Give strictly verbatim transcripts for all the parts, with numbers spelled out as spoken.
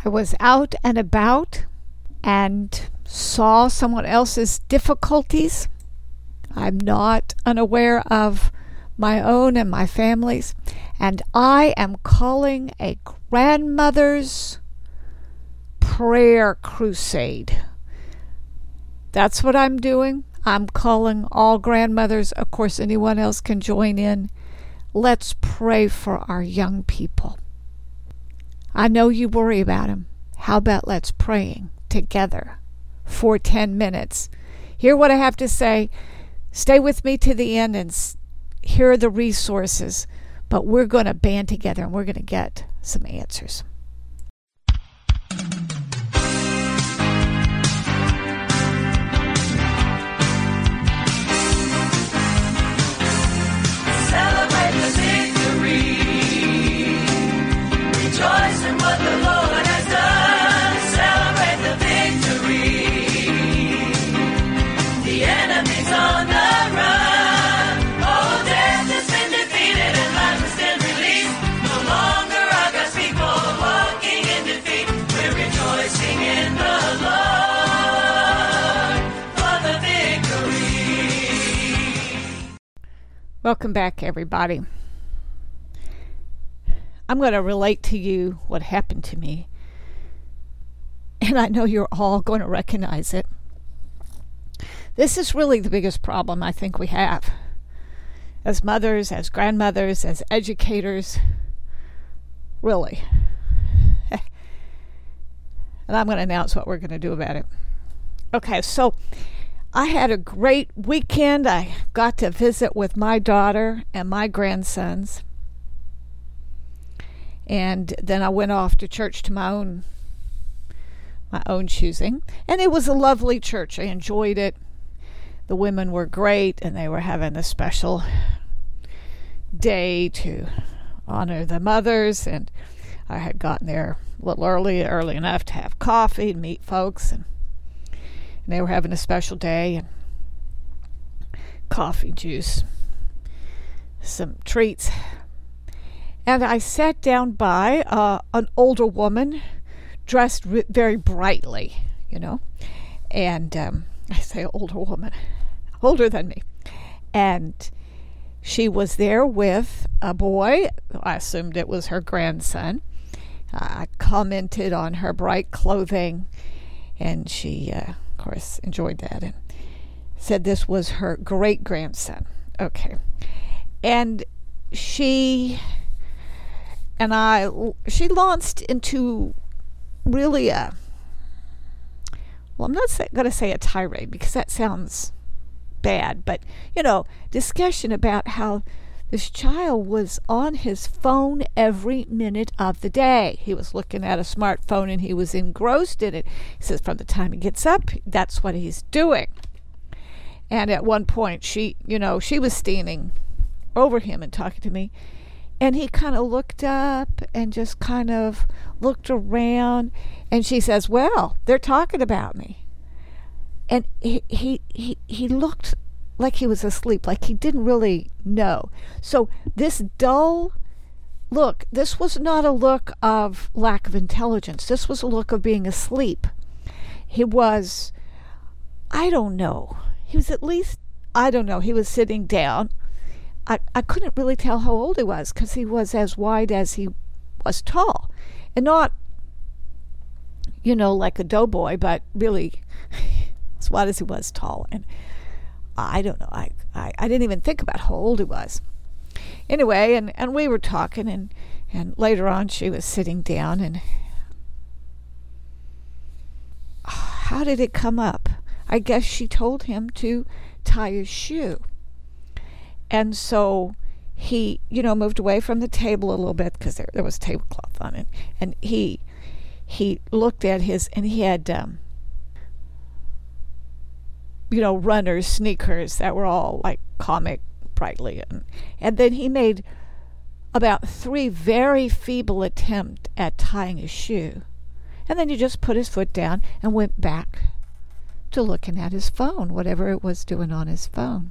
I was out and about and saw someone else's difficulties. I'm not unaware of my own and my family's, and I am calling a grandmother's prayer crusade. That's what I'm doing. I'm calling all grandmothers. Of course, anyone else can join in. Let's pray for our young people. I know you worry about them. How about let's praying together for ten minutes? Hear what I have to say. Stay with me to the end and hear the resources. But we're going to band together and we're going to get some answers. Rejoice in what the Lord has done. Celebrate the victory. The enemy's on the run. Oh, death has been defeated and life is still released. No longer are God's people walking in defeat. We're rejoicing in the Lord for the victory. Welcome back, everybody. I'm going to relate to you what happened to me. And I know you're all going to recognize it. This is really the biggest problem I think we have. As mothers, as grandmothers, as educators. Really. And I'm going to announce what we're going to do about it. Okay, so I had a great weekend. I got to visit with my daughter and my grandsons. And then I went off to church to my own my own choosing. And it was a lovely church. I enjoyed it. The women were great, and they were having a special day to honor the mothers. And I had gotten there a little early, early enough to have coffee and meet folks. And, and they were having a special day. And coffee, juice, some treats. And I sat down by uh, an older woman dressed r- very brightly, you know. And um, I say older woman, older than me. And she was there with a boy. I assumed it was her grandson. I commented on her bright clothing. And she, uh, of course, enjoyed that and said this was her great-grandson. Okay. And she... And I, she launched into really a, well, I'm not going to say a tirade because that sounds bad, but, you know, discussion about how this child was on his phone every minute of the day. He was looking at a smartphone and he was engrossed in it. He says from the time he gets up, that's what he's doing. And at one point, she, you know, she was standing over him and talking to me. And he kind of looked up and just kind of looked around. And she says, well, they're talking about me. And he, he, he, he looked like he was asleep, like he didn't really know. So this dull look, this was not a look of lack of intelligence. This was a look of being asleep. He was, I don't know. He was at least, I don't know, he was sitting down. I, I couldn't really tell how old he was because he was as wide as he was tall. And not, you know, like a doughboy, but really as wide as he was tall. And I don't know. I, I, I didn't even think about how old he was. Anyway, and, and we were talking, and, and later on she was sitting down, and how did it come up? I guess she told him to tie his shoe. And so he, you know, moved away from the table a little bit because there, there was tablecloth on it. And he he looked at his, and he had, um, you know, runners, sneakers that were all like comic brightly. And, and then he made about three very feeble attempts at tying his shoe. And then he just put his foot down and went back to looking at his phone, whatever it was doing on his phone.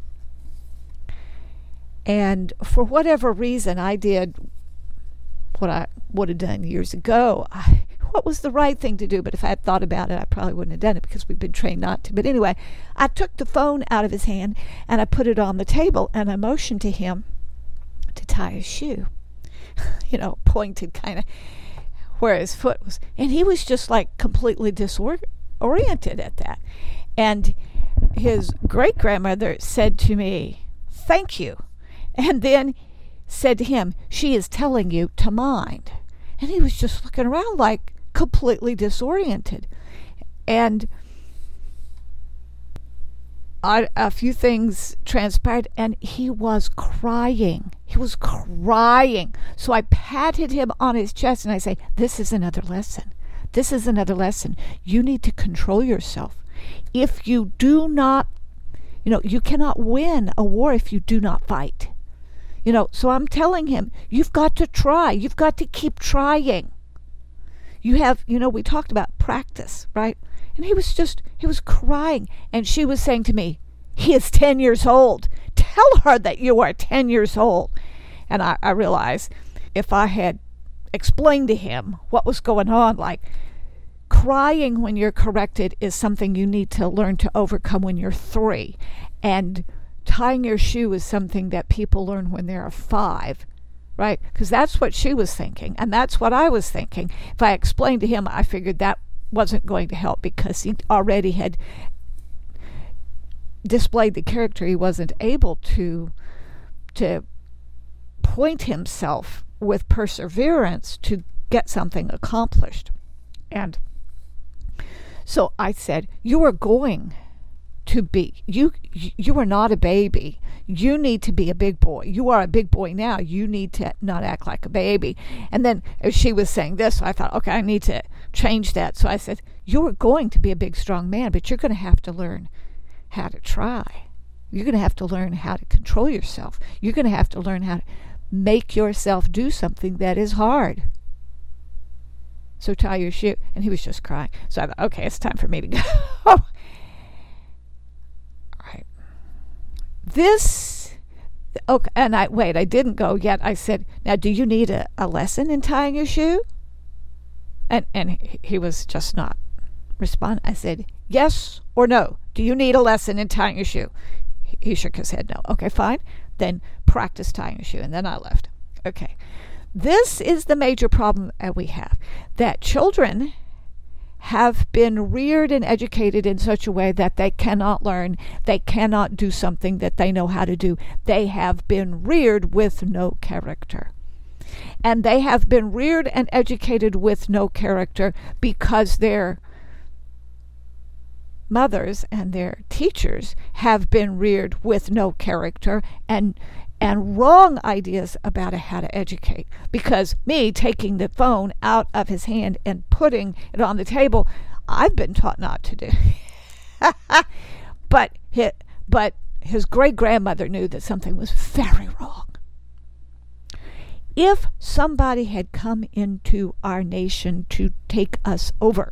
And for whatever reason, I did what I would have done years ago. I what was the right thing to do, but if I had thought about it, I probably wouldn't have done it because we've been trained not to. But anyway, I took the phone out of his hand and I put it on the table and I motioned to him to tie his shoe. You know, pointed kind of where his foot was. And he was just like completely disoriented at that. And his great-grandmother said to me, "Thank you." And then said to him, "She is telling you to mind." And he was just looking around like completely disoriented. And I, a few things transpired, and he was crying. He was crying. So I patted him on his chest, and I say, "This is another lesson. This is another lesson. You need to control yourself. If you do not, you know, you cannot win a war if you do not fight." You know, so I'm telling him, you've got to try. You've got to keep trying. You have, you know, we talked about practice, right? And he was just, he was crying. And she was saying to me, "He is ten years old. Tell her that you are ten years old." And I, I realized if I had explained to him what was going on, like crying when you're corrected is something you need to learn to overcome when you're three. And tying your shoe is something that people learn when they're five, right? Because that's what she was thinking, and that's what I was thinking. If I explained to him, I figured that wasn't going to help because he already had displayed the character. He wasn't able to to point himself with perseverance to get something accomplished. And so I said, "You are going to be, you you are not a baby. You need to be a big boy. You are a big boy now. You need to not act like a baby." And then as she was saying this, I thought, okay, I need to change that. So I said, "You are going to be a big, strong man, but you're going to have to learn how to try. You're going to have to learn how to control yourself. You're going to have to learn how to make yourself do something that is hard. So tie your shoe." And he was just crying. So I thought, okay, it's time for me to go. This, okay, and I, wait, I didn't go yet. I said, "Now, do you need a, a lesson in tying your shoe?" And and he, he was just not responding. I said, "Yes or no? Do you need a lesson in tying your shoe?" He, he shook his head no. "Okay, fine. Then practice tying your shoe." And then I left. Okay. This is the major problem that we have, that children have been reared and educated in such a way that they cannot learn, they cannot do something that they know how to do. They have been reared with no character. And they have been reared and educated with no character because their mothers and their teachers have been reared with no character and and wrong ideas about how to educate. Because me taking the phone out of his hand and putting it on the table, I've been taught not to do. but his, but his great-grandmother knew that something was very wrong. If somebody had come into our nation to take us over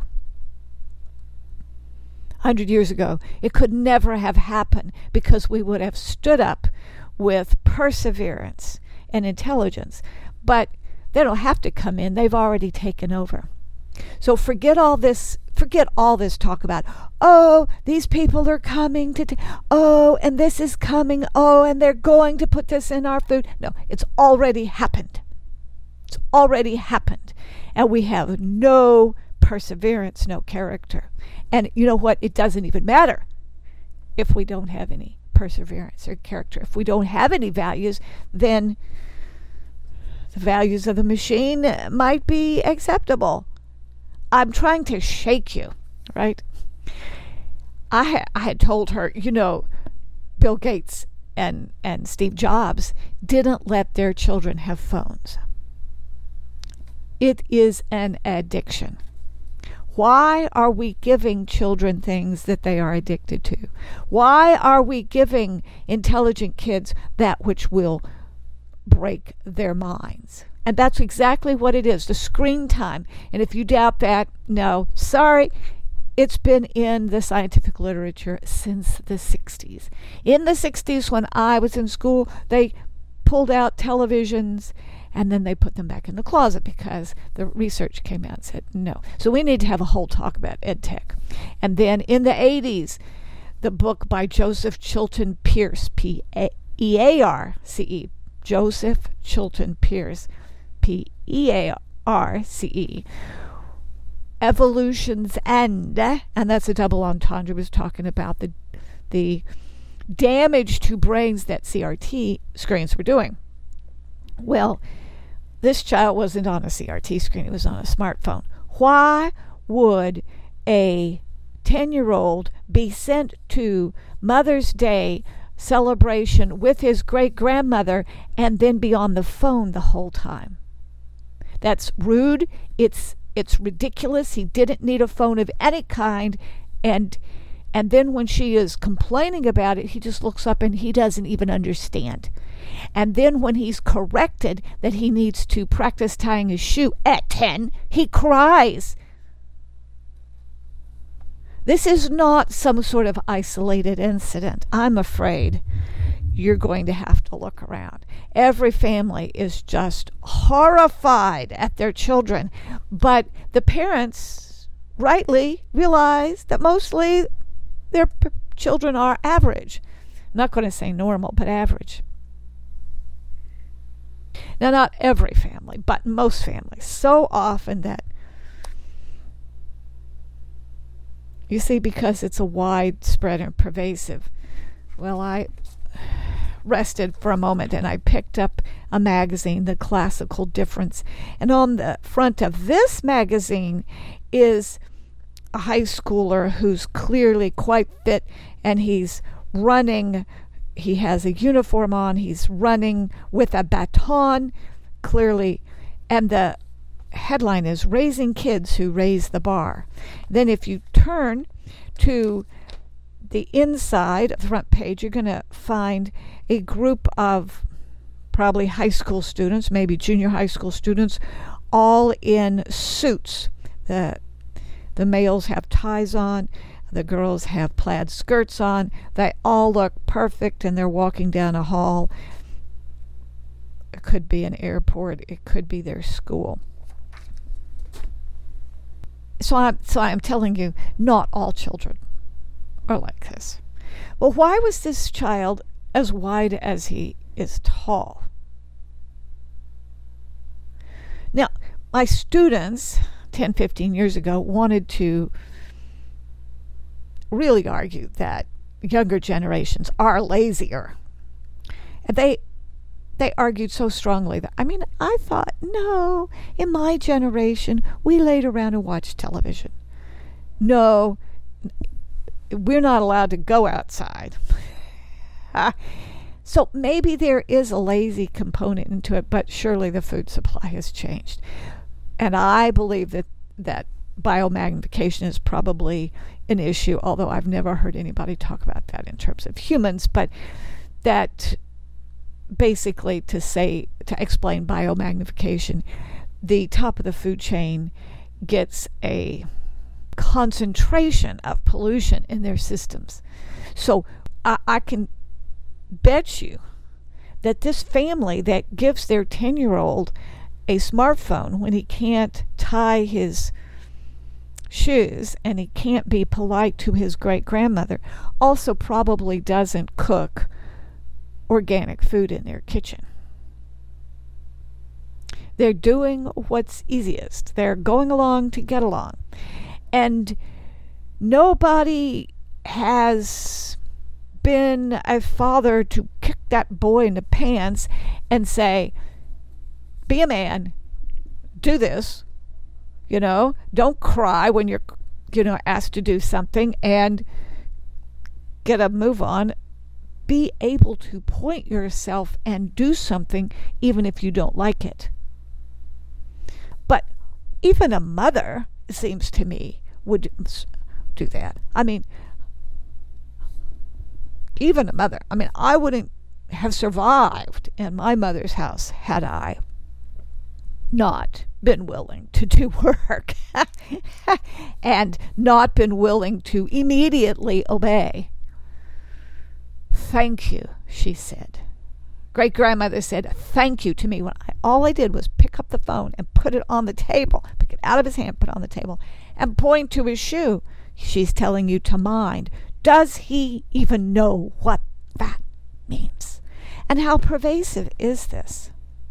one hundred years ago, it could never have happened because we would have stood up with perseverance and intelligence. But they don't have to come in. They've already taken over. So forget all this, forget all this talk about, oh, these people are coming to, t- oh, and this is coming, oh, and they're going to put this in our food. No, it's already happened. It's already happened. And we have no perseverance, no character. And you know what? It doesn't even matter if we don't have any perseverance or character. If we don't have any values, then the values of the machine might be acceptable. I'm trying to shake you, right? I ha- I had told her, you know, Bill Gates and, and Steve Jobs didn't let their children have phones. It is an addiction. Why are we giving children things that they are addicted to? Why are we giving intelligent kids that which will break their minds? And that's exactly what it is, the screen time. And if you doubt that, no, sorry, it's been in the scientific literature since the sixties. In the sixties, when I was in school, they pulled out televisions And then they put them back in the closet because the research came out and said no. So we need to have a whole talk about ed tech. And then in the eighties, the book by Joseph Chilton Pearce, P E A R C E, Joseph Chilton Pearce, P E A R C E, Evolution's End, and that's a double entendre. It was talking about the the damage to brains that C R T screens were doing. Well, this child wasn't on a C R T screen, it was on a smartphone. Why would a ten-year-old be sent to Mother's Day celebration with his great-grandmother and then be on the phone the whole time? That's rude. It's it's ridiculous. He didn't need a phone of any kind, and and then when she is complaining about it, he just looks up and he doesn't even understand. And then when he's corrected that he needs to practice tying his shoe at ten, he cries. This is not some sort of isolated incident. I'm afraid you're going to have to look around. Every family is just horrified at their children, but the parents rightly realize that mostly their p- children are average. I'm not going to say normal, but average. Now, not every family, but most families. So often that, you see, because it's a widespread and pervasive. Well, I rested for a moment and I picked up a magazine, The Classical Difference. And on the front of this magazine is a high schooler who's clearly quite fit, and he's running. He has a uniform on. He's running with a baton, clearly. And the headline is Raising Kids Who Raise the Bar. Then if you turn to the inside of the front page, you're going to find a group of probably high school students, maybe junior high school students, all in suits. The, the males have ties on. The girls have plaid skirts on. They all look perfect, and they're walking down a hall. It could be an airport. It could be their school. So I'm, so I'm telling you, not all children are like this. Well, why was this child as wide as he is tall? Now, my students ten, fifteen years ago wanted to really argue that younger generations are lazier. And they they argued so strongly that, I mean, I thought, no, in my generation, we laid around and watched television. No, we're not allowed to go outside. So maybe there is a lazy component into it, but surely the food supply has changed. And I believe that, that biomagnification is probably an issue, although I've never heard anybody talk about that in terms of humans, but that basically to say, to explain biomagnification, the top of the food chain gets a concentration of pollution in their systems. So I, I can bet you that this family that gives their ten-year-old a smartphone when he can't tie his shoes and he can't be polite to his great-grandmother also probably doesn't cook organic food in their kitchen. They're doing what's easiest. They're going along to get along. And nobody has been a father to kick that boy in the pants and say, be a man, do this, you know, don't cry when you're, you know, asked to do something, and get a move on. Be able to point yourself and do something even if you don't like it. But even a mother, it seems to me, would do that. I mean, even a mother. I mean, I wouldn't have survived in my mother's house had I not been willing to do work and not been willing to immediately obey. Thank you, she said. great-grandmother said thank you to me when I, all I did was pick up the phone and put it on the table, pick it out of his hand, put it on the table, and point to his shoe. She's telling you to mind. Does he even know what that means? And how pervasive is this?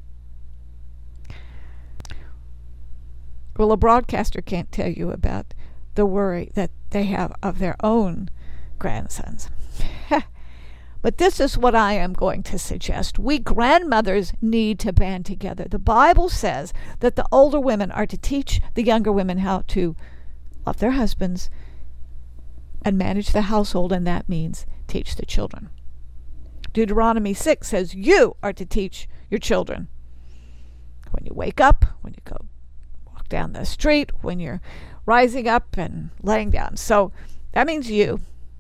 Well, a broadcaster can't tell you about the worry that they have of their own grandsons. But this is what I am going to suggest. We grandmothers need to band together. The Bible says that the older women are to teach the younger women how to love their husbands and manage the household, and that means teach the children. Deuteronomy six says you are to teach your children when you wake up, when you go walk down the street, when you're rising up and laying down. So that means you.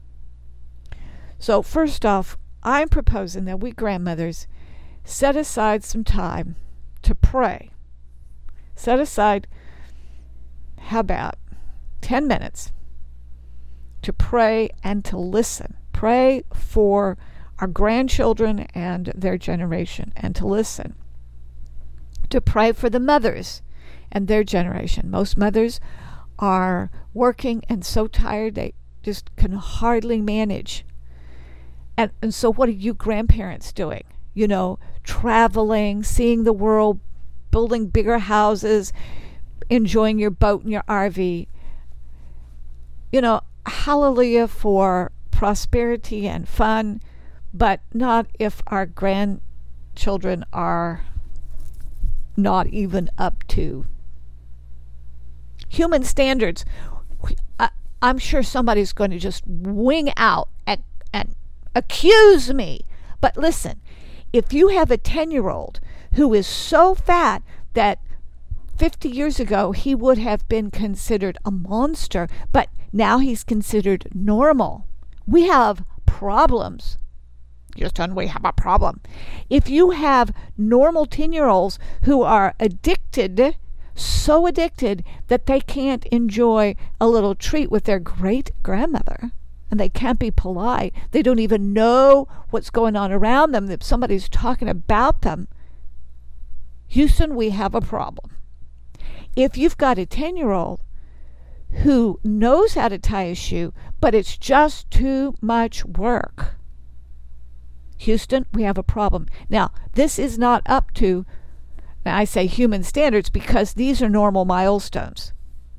So first off, I'm proposing that we grandmothers set aside some time to pray. Set aside, how about ten minutes to pray and to listen. Pray for our grandchildren and their generation, and to listen. To pray for the mothers and their generation. Most mothers are working and so tired they just can hardly manage. And, and so what are you grandparents doing? You know, traveling, seeing the world, building bigger houses, enjoying your boat and your R V. You know, hallelujah for prosperity and fun, but not if our grandchildren are not even up to human standards. I, I'm sure somebody's going to just wing out and, and accuse me. But listen, if you have a ten-year-old who is so fat that fifty years ago he would have been considered a monster, but now he's considered normal, we have problems. Houston, we have a problem. If you have normal ten-year-olds who are addicted, so addicted that they can't enjoy a little treat with their great-grandmother, and they can't be polite, they don't even know what's going on around them, that somebody's talking about them, Houston, we have a problem. If you've got a ten-year-old who knows how to tie a shoe, but it's just too much work, Houston, we have a problem. Now, this is not up to, now I say human standards because these are normal milestones.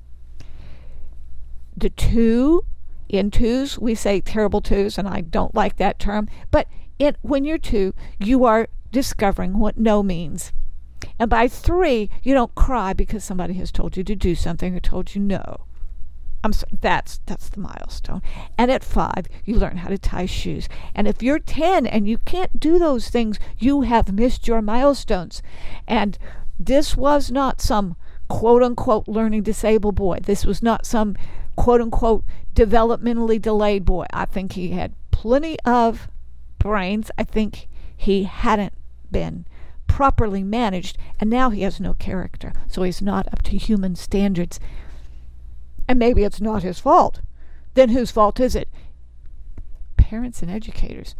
The two, in twos, we say terrible twos, and I don't like that term, but it, when you're two, you are discovering what no means. And by three, you don't cry because somebody has told you to do something or told you no. I'm so, that's that's the milestone. And at five, you learn how to tie shoes. And if you're ten and you can't do those things, you have missed your milestones. And this was not some quote-unquote learning disabled boy. This was not some quote-unquote developmentally delayed boy. I think he had plenty of brains. I think he hadn't been properly managed, and now he has no character. So he's not up to human standards. And maybe it's not his fault. Then whose fault is it? Parents and educators.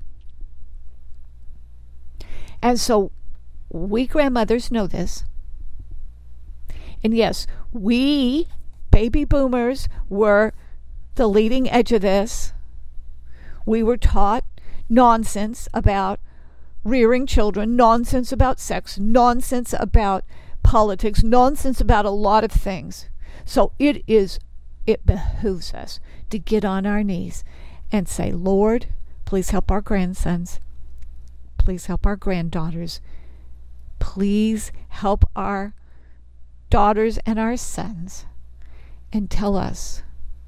And so we grandmothers know this. And yes, we baby boomers were the leading edge of this. We were taught nonsense about rearing children, nonsense about sex, nonsense about politics, nonsense about a lot of things. So it is It behooves us to get on our knees and say, Lord, please help our grandsons. Please help our granddaughters. Please help our daughters and our sons. And tell us,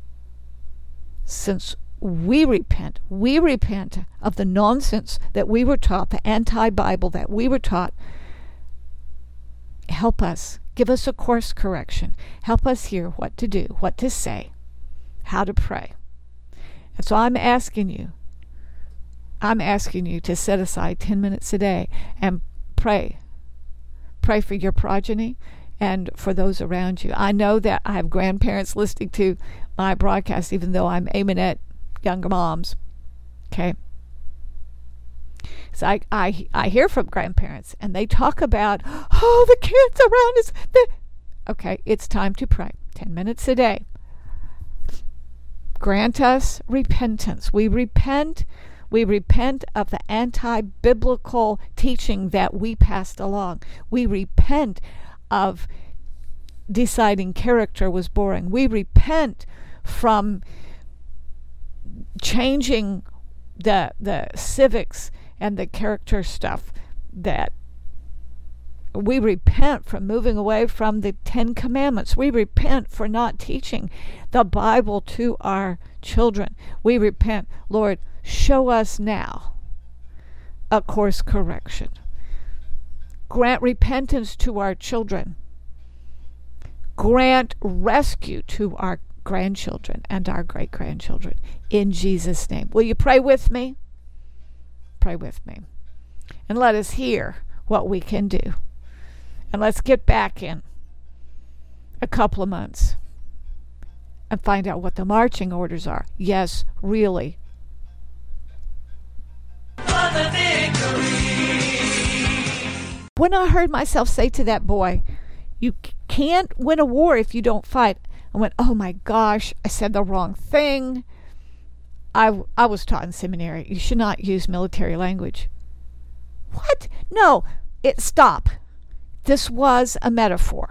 since we repent, we repent of the nonsense that we were taught, the anti-Bible that we were taught. Help us. Give us a course correction. Help us hear what to do, what to say, how to pray. And so I'm asking you, I'm asking you to set aside ten minutes a day and pray. Pray for your progeny and for those around you. I know that I have grandparents listening to my broadcast, even though I'm aiming at younger moms. Okay? So I, I, I hear from grandparents, and they talk about, oh, the kids around us. The... Okay, it's time to pray. Ten minutes a day. Grant us repentance. We repent. We repent of the anti-biblical teaching that we passed along. We repent of deciding character was boring. We repent from changing the the civics and the character stuff. That we repent from moving away from the Ten Commandments. We repent for not teaching the Bible to our children. We repent, Lord, show us now a course correction. Grant repentance to our children. Grant rescue to our grandchildren and our great-grandchildren. In Jesus' name. Will you pray with me? Pray with me. And let us hear what we can do. And let's get back in a couple of months and find out what the marching orders are. Yes, really. For the victory. When I heard myself say to that boy, you can't win a war if you don't fight, I went, oh my gosh, I said the wrong thing. I, I was taught in seminary, you should not use military language. What? No, it stop. This was a metaphor.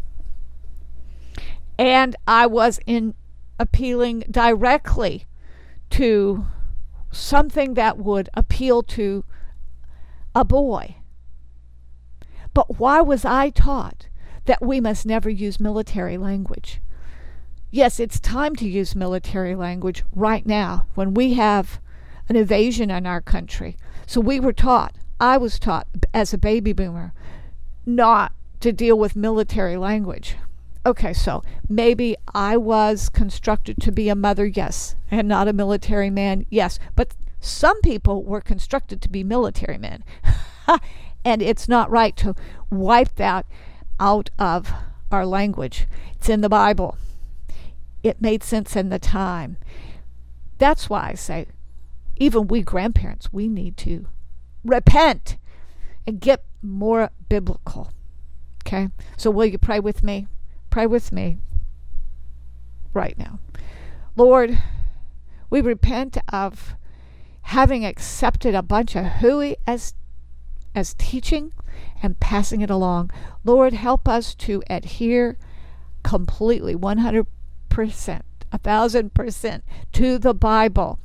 And I was in appealing directly to something that would appeal to a boy. But why was I taught that we must never use military language? Yes, it's time to use military language right now when we have an invasion in our country. So we were taught, I was taught as a baby boomer, not to deal with military language. Okay, so maybe I was constructed to be a mother, yes, and not a military man, yes. But some people were constructed to be military men. And it's not right to wipe that out of our language. It's in the Bible. It made sense in the time. That's why I say, even we grandparents, we need to repent and get more biblical. Okay? So will you pray with me? Pray with me right now. Lord, we repent of having accepted a bunch of hooey as as teaching and passing it along. Lord, help us to adhere completely, one hundred percent, a thousand percent to the Bible.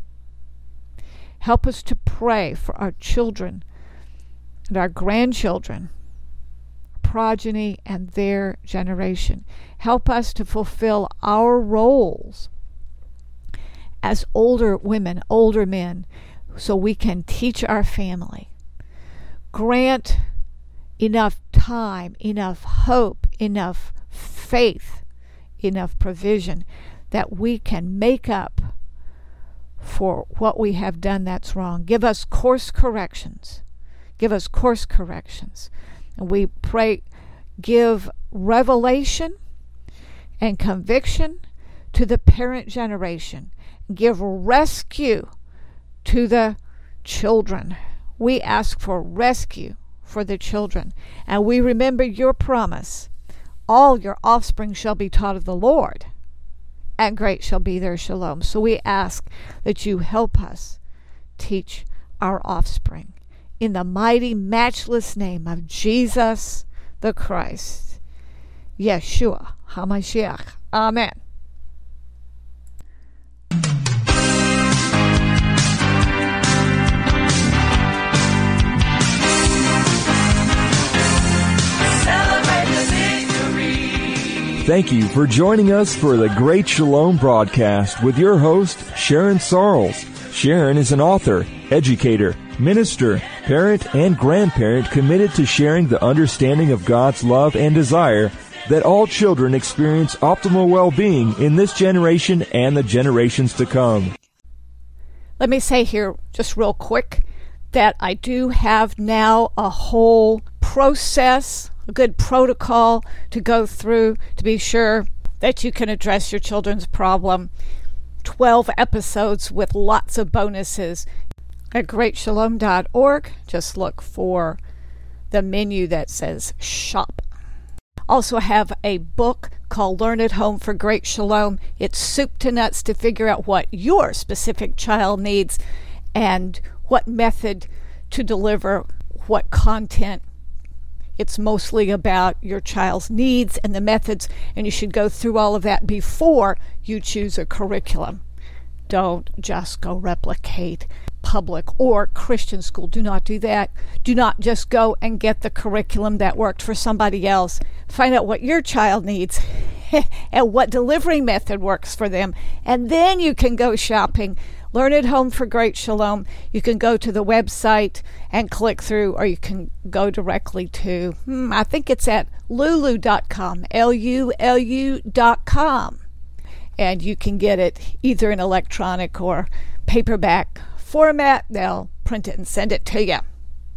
Help us to pray for our children and our grandchildren, progeny, and their generation. Help us to fulfill our roles as older women, older men, so we can teach our family. Grant enough time, enough hope, enough faith, enough provision that we can make up for what we have done that's wrong. Give us course corrections. Give us course corrections. And we pray, give revelation and conviction to the parent generation. Give rescue to the children. We ask for rescue for the children. And we remember your promise. All your offspring shall be taught of the Lord, and great shall be their shalom. So we ask that you help us teach our offspring. In the mighty, matchless name of Jesus the Christ, Yeshua HaMashiach. Amen. Thank you for joining us for the Great Shalom broadcast with your host, Sharon Sarles. Sharon is an author, educator, minister, parent, and grandparent committed to sharing the understanding of God's love and desire that all children experience optimal well-being in this generation and the generations to come. Let me say here, just real quick, that I do have now a whole process, a good protocol to go through to be sure that you can address your children's problem. twelve episodes with lots of bonuses. at great shalom dot org. Just look for the menu that says shop. Also have a book called Learn at Home for Great Shalom. It's soup to nuts to figure out what your specific child needs and what method to deliver what content. It's mostly about your child's needs and the methods, and you should go through all of that before you choose a curriculum. Don't just go replicate public or Christian school. Do not do that. Do not just go and get the curriculum that worked for somebody else. Find out what your child needs and what delivery method works for them, and then you can go shopping. Learn at Home for Great Shalom. You can go to the website and click through, or you can go directly to, hmm, I think it's at lulu dot com, L U L U dot com. And you can get it either in electronic or paperback format. They'll print it and send it to you.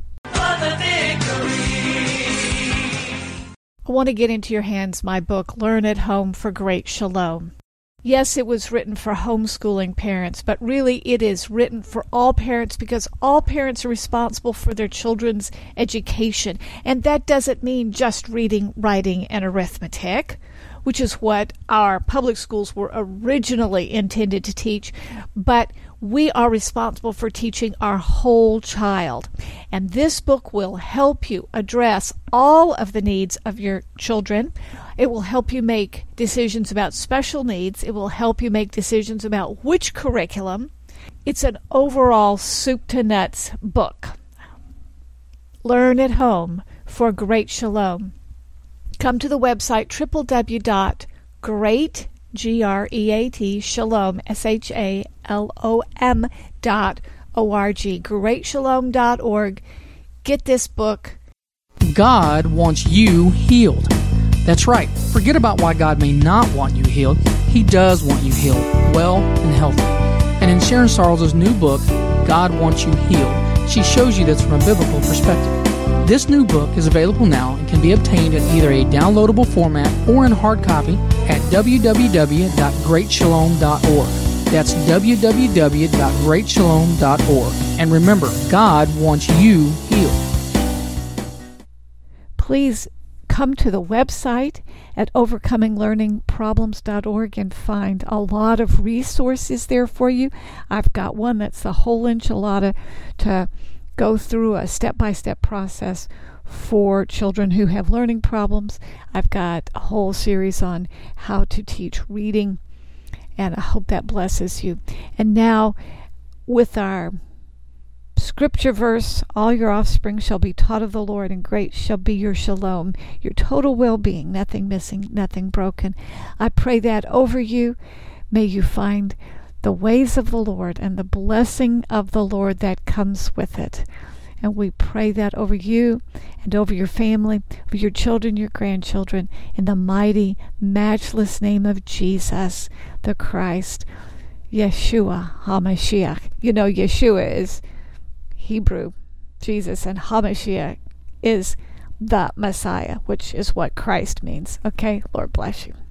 I want to get into your hands my book, Learn at Home for Great Shalom. Yes, it was written for homeschooling parents, but really it is written for all parents because all parents are responsible for their children's education. And that doesn't mean just reading, writing, and arithmetic, which is what our public schools were originally intended to teach, but we are responsible for teaching our whole child. And this book will help you address all of the needs of your children. It will help you make decisions about special needs. It will help you make decisions about which curriculum. It's an overall soup to nuts book. Learn at Home for Great Shalom. Come to the website w w w dot great, G R E A T, shalom, S H A L O M dot O R G, great shalom dot org. Get this book. God wants you healed. That's right. Forget about why God may not want you healed. He does want you healed, well and healthy. And in Sharon Sarles' new book, God Wants You Healed, she shows you this from a biblical perspective. This new book is available now and can be obtained in either a downloadable format or in hard copy at w w w dot great shalom dot org. That's w w w dot great shalom dot org. And remember, God wants you healed. Please come to the website at overcoming learning problems dot org and find a lot of resources there for you. I've got one that's the whole enchilada to go through a step-by-step process for children who have learning problems. I've got a whole series on how to teach reading, and I hope that blesses you. And now, with our scripture verse, all your offspring shall be taught of the Lord, and great shall be your shalom, your total well-being, nothing missing, nothing broken. I pray that over you. May you find the ways of the Lord and the blessing of the Lord that comes with it. And we pray that over you and over your family, over your children, your grandchildren, in the mighty, matchless name of Jesus, the Christ, Yeshua HaMashiach. You know, Yeshua is Hebrew, Jesus, and HaMashiach is the Messiah, which is what Christ means. Okay? Lord bless you.